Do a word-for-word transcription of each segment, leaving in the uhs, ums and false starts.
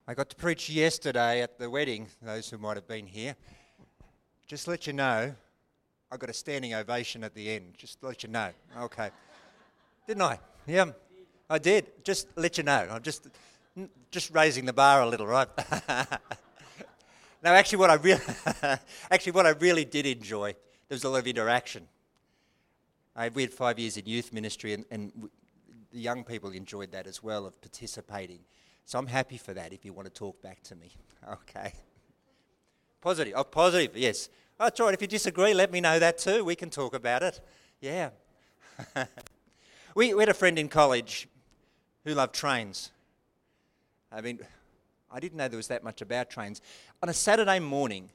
I got to preach yesterday at the wedding, those who might have been here. Just to let you know, I got a standing ovation at the end, just to let you know. Okay. Didn't I? Yeah, I did. Just to let you know. I'm just just raising the bar a little, right? No, actually what I really actually what I really did enjoy, there was a lot of interaction. I, we had five years in youth ministry and, and w- the young people enjoyed that as well, of participating. So I'm happy for that if you want to talk back to me. Okay. Positive. Oh, positive, yes. Oh, it's all right. If you disagree, let me know that too. We can talk about it. Yeah. we, we had a friend in college who loved trains. I mean, I didn't know there was that much about trains. On a Saturday morning,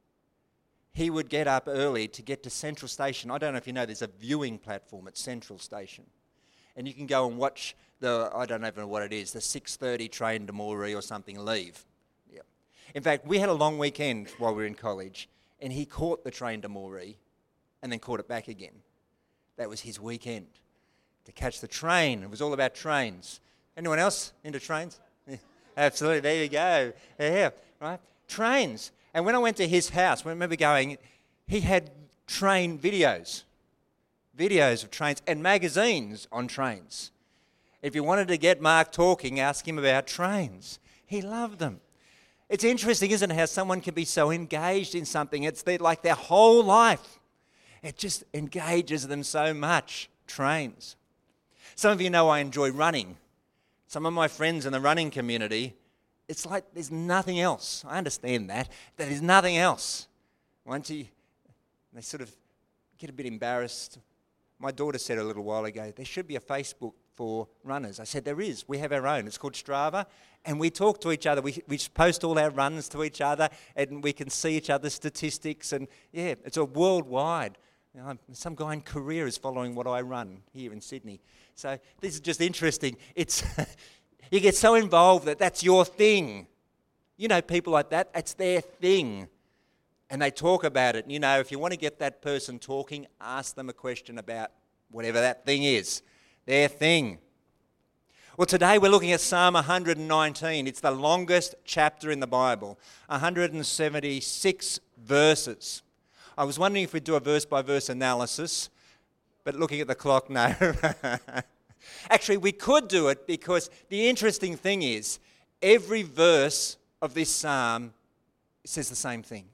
he would get up early to get to Central Station. I don't know if you know, there's a viewing platform at Central Station. And you can go and watch the, I don't even know what it is, the six thirty train to Moree or something leave. Yeah. In fact, we had a long weekend while we were in college, and he caught the train to Moree and then caught it back again. That was his weekend, to catch the train. It was all about trains. Anyone else into trains? Yeah. Absolutely, there you go. Yeah, right? Trains. And when I went to his house, I remember going, he had train videos. Videos of trains and magazines on trains. If you wanted to get Mark talking, ask him about trains. He loved them. It's interesting, isn't it, how someone can be so engaged in something. It's their, like their whole life. It just engages them so much. Trains. Some of you know I enjoy running. Some of my friends in the running community, it's like there's nothing else. I understand that. That there's nothing else. Once you, they sort of get a bit embarrassed. My daughter said a little while ago, there should be a Facebook for runners. I said, there is. We have our own. It's called Strava. And we talk to each other. We, we post all our runs to each other, and we can see each other's statistics. And yeah, it's a worldwide. You know, some guy in Korea is following what I run here in Sydney. So this is just interesting. It's you get so involved that that's your thing. You know, people like that, it's their thing. And they talk about it. You know, if you want to get that person talking, ask them a question about whatever that thing is. Their thing. Well, today we're looking at Psalm one hundred nineteen. It's the longest chapter in the Bible. one hundred seventy-six verses. I was wondering if we'd do a verse-by-verse analysis, but looking at the clock, no. Actually, we could do it because the interesting thing is every verse of this psalm says the same thing.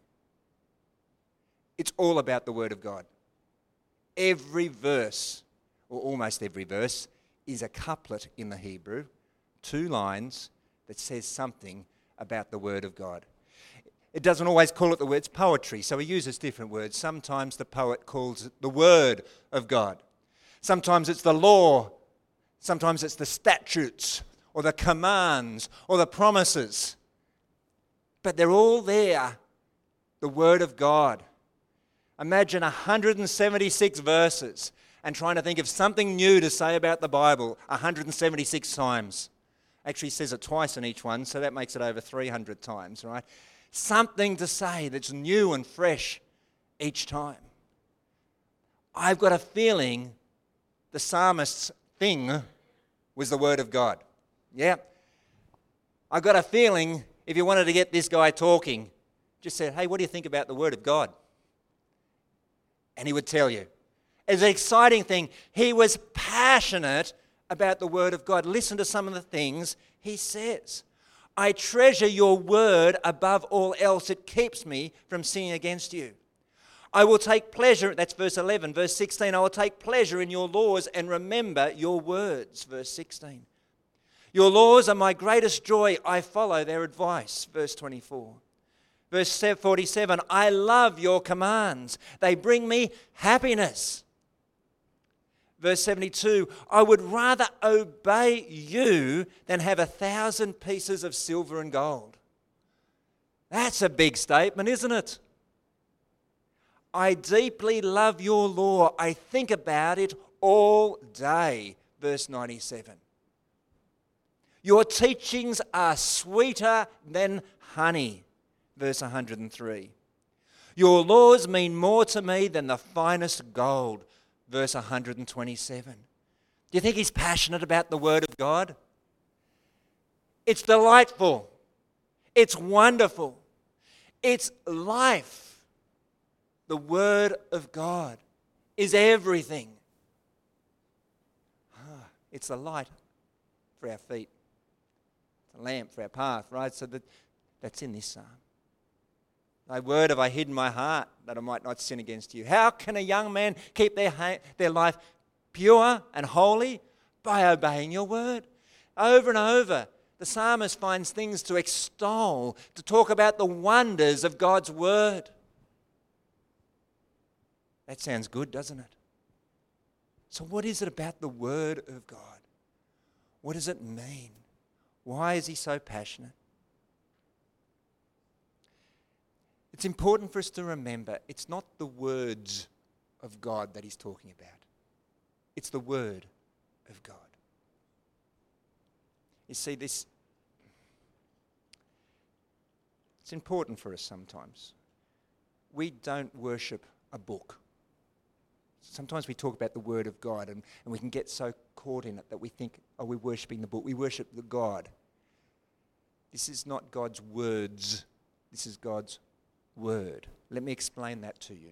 It's all about the Word of God. Every verse, or almost every verse, is a couplet in the Hebrew, two lines that says something about the Word of God. It doesn't always call it the words poetry, so he uses different words. Sometimes the poet calls it the Word of God. Sometimes it's the law. Sometimes it's the statutes or the commands or the promises. But they're all there, the Word of God. Imagine one hundred seventy-six verses and trying to think of something new to say about the Bible one hundred seventy-six times. Actually says it twice in each one, so that makes it over three hundred times, right? Something to say that's new and fresh each time. I've got a feeling the psalmist's thing was the Word of God. Yeah. I've got a feeling if you wanted to get this guy talking, just said, hey, what do you think about the Word of God? And he would tell you. It's an exciting thing. He was passionate about the Word of God. Listen to some of the things he says. I treasure your word above all else. It keeps me from sinning against you. I will take pleasure, that's verse eleven. Verse sixteen, I will take pleasure in your laws and remember your words. Verse sixteen. Your laws are my greatest joy. I follow their advice. Verse twenty-four. Verse forty-seven, I love your commands. They bring me happiness. Verse seventy-two, I would rather obey you than have a thousand pieces of silver and gold. That's a big statement, isn't it? I deeply love your law. I think about it all day. Verse ninety-seven. Your teachings are sweeter than honey. Verse one hundred three. Your laws mean more to me than the finest gold. Verse one hundred twenty-seven. Do you think he's passionate about the Word of God? It's delightful. It's wonderful. It's life. The Word of God is everything. Ah, it's the light for our feet. It's a lamp for our path, right? So that, that's in this psalm. Thy word have I hid in my heart, that I might not sin against you. How can a young man keep their, ha- their life pure and holy? By obeying your word. Over and over, the psalmist finds things to extol, to talk about the wonders of God's word. That sounds good, doesn't it? So what is it about the word of God? What does it mean? Why is he so passionate? It's important for us to remember it's not the words of God that he's talking about. It's the word of God. You see, this, it's important for us sometimes. We don't worship a book. Sometimes we talk about the word of God and, and we can get so caught in it that we think, oh, we're worshipping the book. We worship the God. This is not God's words. This is God's word. Let me explain that to you.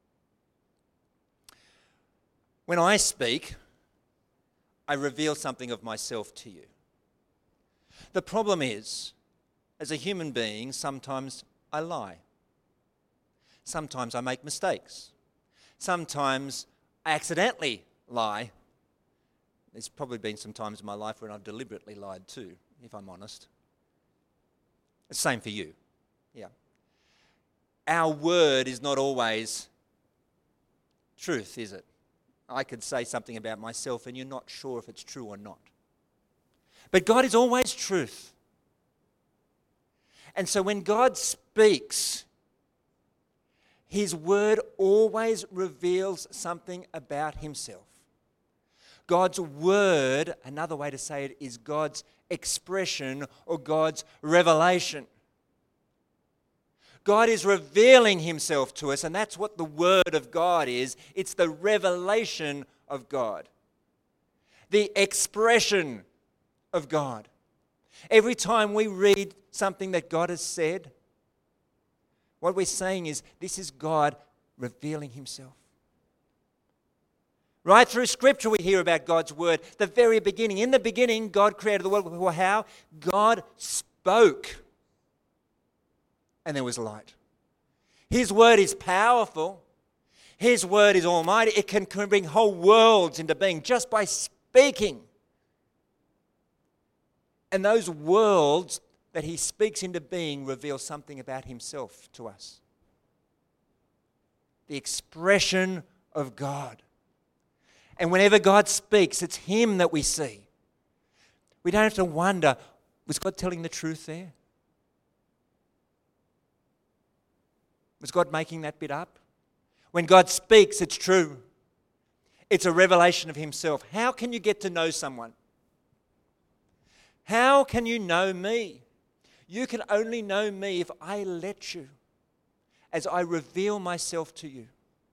When I speak, I reveal something of myself to you. The problem is, as a human being, sometimes I lie. Sometimes I make mistakes. Sometimes I accidentally lie. There's probably been some times in my life when I've deliberately lied too, if I'm honest. The same for you. Yeah. Our word is not always truth, is it? I could say something about myself and you're not sure if it's true or not. But God is always truth. And so when God speaks, his word always reveals something about himself. God's word, another way to say it, is God's expression or God's revelation. God is revealing himself to us, and that's what the word of God is. It's the revelation of God. The expression of God. Every time we read something that God has said, what we're saying is this is God revealing himself. Right through Scripture we hear about God's word. The very beginning. In the beginning, God created the world. Well, how? God spoke. And there was light. His word is powerful. His word is almighty. It can bring whole worlds into being just by speaking. And those worlds that he speaks into being reveal something about himself to us. The expression of God. And whenever God speaks, it's him that we see. We don't have to wonder, was God telling the truth there? Was God making that bit up? When God speaks, it's true. It's a revelation of himself. How can you get to know someone? How can you know me? You can only know me if I let you, as I reveal myself to you.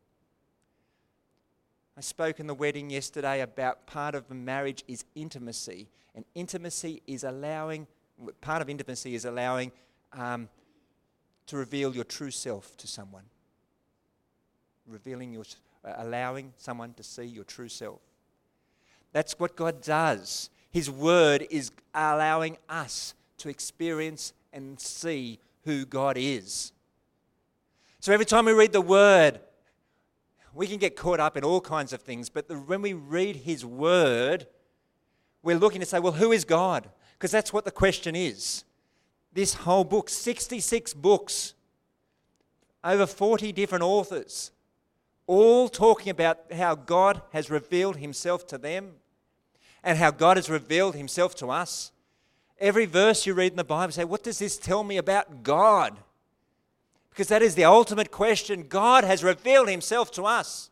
I spoke in the wedding yesterday about part of the marriage is intimacy. And intimacy is allowing, part of intimacy is allowing um, to reveal your true self to someone. Revealing your, uh, allowing someone to see your true self. That's what God does. His word is allowing us to experience and see who God is. So every time we read the word, we can get caught up in all kinds of things, but the, when we read his word, we're looking to say, well, who is God? Because that's what the question is. This whole book, sixty-six books, over forty different authors, all talking about how God has revealed himself to them and how God has revealed himself to us. Every verse you read in the Bible, say, what does this tell me about God? Because that is the ultimate question. God has revealed himself to us.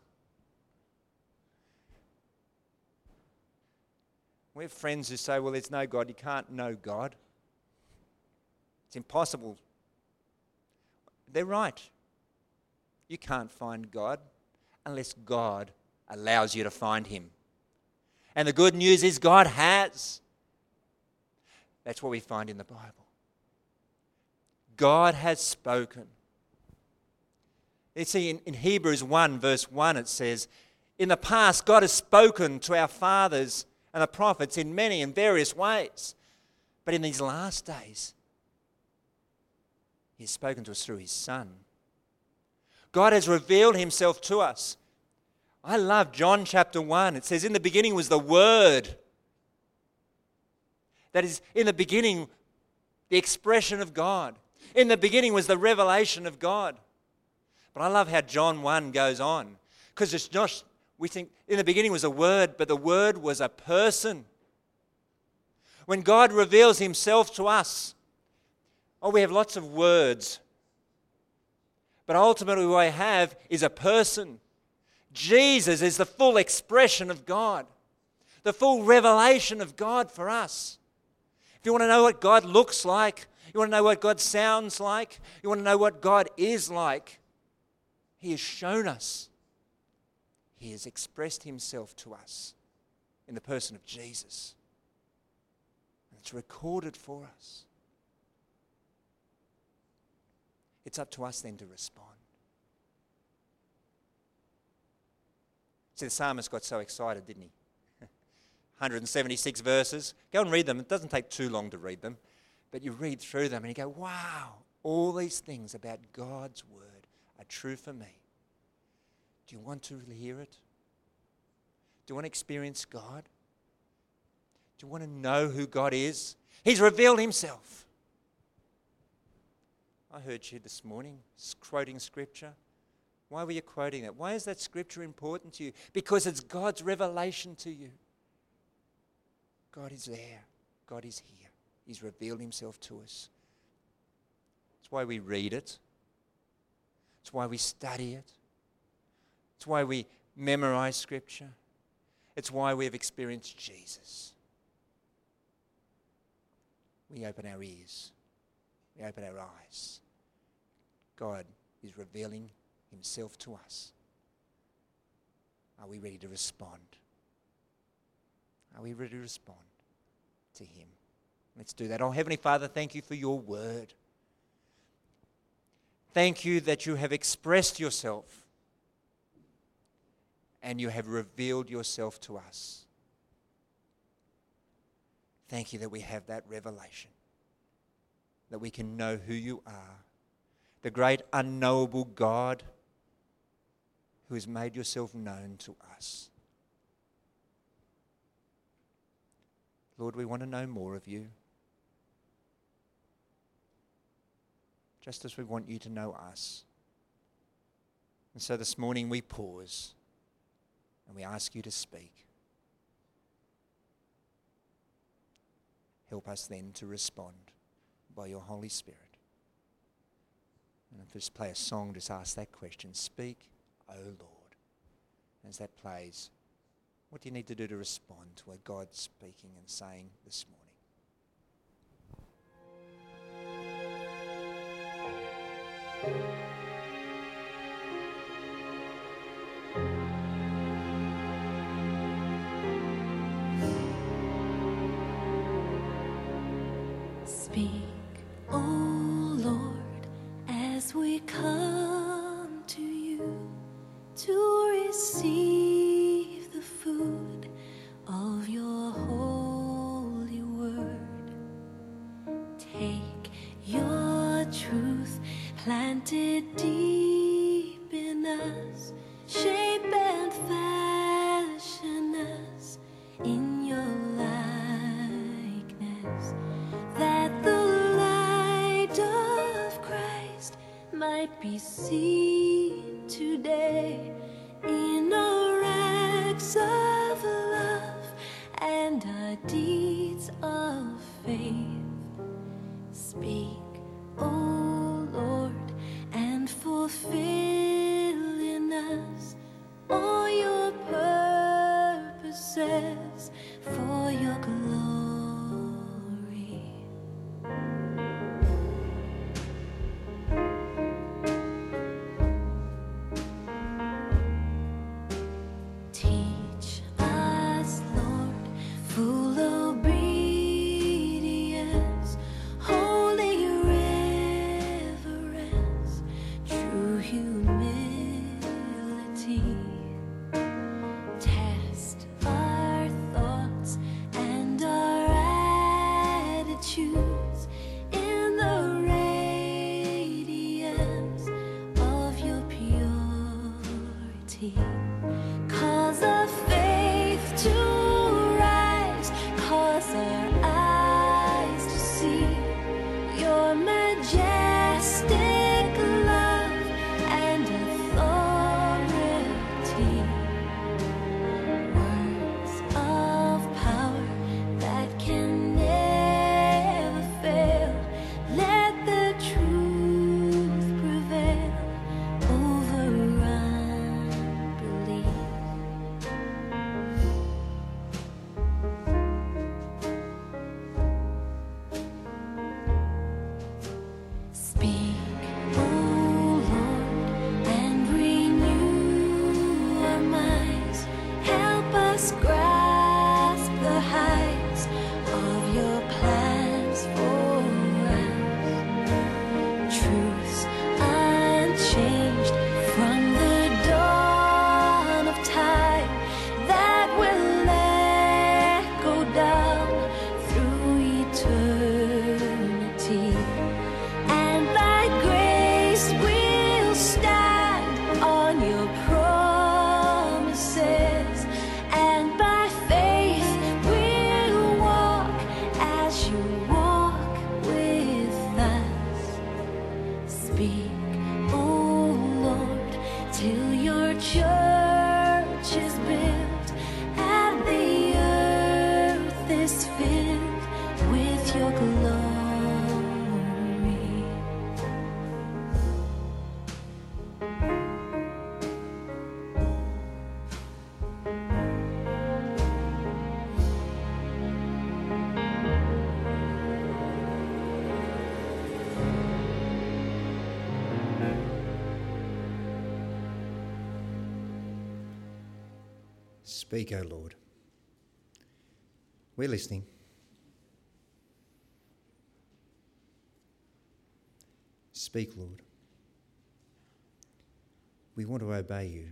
We have friends who say, well, there's no God. You can't know God. It's impossible. They're right. You can't find God unless God allows you to find him. And the good news is God has. That's what we find in the Bible. God has spoken. You see, in, in Hebrews one, verse one, it says, in the past, God has spoken to our fathers and the prophets in many and various ways. But in these last days, He has spoken to us through His Son. God has revealed Himself to us. I love John chapter one. It says, in the beginning was the Word. That is, in the beginning, the expression of God. In the beginning was the revelation of God. But I love how John one goes on. Because it's not, we think, in the beginning was a Word, but the Word was a person. When God reveals Himself to us, oh, we have lots of words. But ultimately what we have is a person. Jesus is the full expression of God. The full revelation of God for us. If you want to know what God looks like, you want to know what God sounds like, you want to know what God is like, He has shown us. He has expressed Himself to us in the person of Jesus. And it's recorded for us. It's up to us then to respond. See, the psalmist got so excited, didn't he? one hundred seventy-six verses. Go and read them. It doesn't take too long to read them. But you read through them and you go, wow, all these things about God's word are true for me. Do you want to hear it? Do you want to experience God? Do you want to know who God is? He's revealed Himself. I heard you this morning quoting scripture. Why were you quoting that? Why is that scripture important to you? Because it's God's revelation to you. God is there. God is here. He's revealed Himself to us. It's why we read it. It's why we study it. It's why we memorize scripture. It's why we have experienced Jesus. We open our ears. We open our eyes. God is revealing Himself to us. Are we ready to respond? Are we ready to respond to Him? Let's do that. Oh, Heavenly Father, thank You for Your word. Thank You that You have expressed Yourself and You have revealed Yourself to us. Thank You that we have that revelation, that we can know who You are, the great unknowable God who has made Yourself known to us. Lord, we want to know more of You, just as we want You to know us. And so this morning we pause and we ask You to speak. Help us then to respond by Your Holy Spirit. And if we just play a song, just ask that question. Speak, O Lord. As that plays, what do you need to do to respond to what God's speaking and saying this morning? Speak, O Lord, as we come to You to receive the food of Your holy word. Take Your truth planted deep in us, shape and fashion us in Your likeness, that the light of Christ might be seen today in our acts of love and our deeds of faith. Speak, O Lord, and fulfill in us all Your purposes for Your glory. Teach us, Lord, full obedience, holy Cause of faith to rise, cause our eyes to see your majestic love and authority. Words of power that can never fail. Let the truth prevail over unbelief. Speak, O Lord, and renew our minds. Help us grasp the heights of your plans for us. Truths unchanged from the dawn of time that will echo down through eternity. And by grace we'll stand on your promises, and by faith we'll walk as you walk with us. Speak, O Lord, till your church is built and the earth is filled with your glory. Speak, O Lord. We're listening. Speak, Lord. We want to obey you.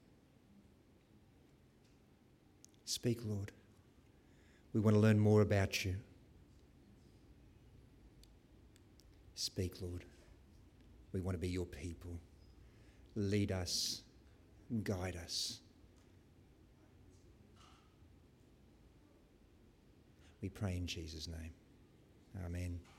Speak, Lord. We want to learn more about you. Speak, Lord. We want to be your people. Lead us, guide us. We pray in Jesus' name. Amen.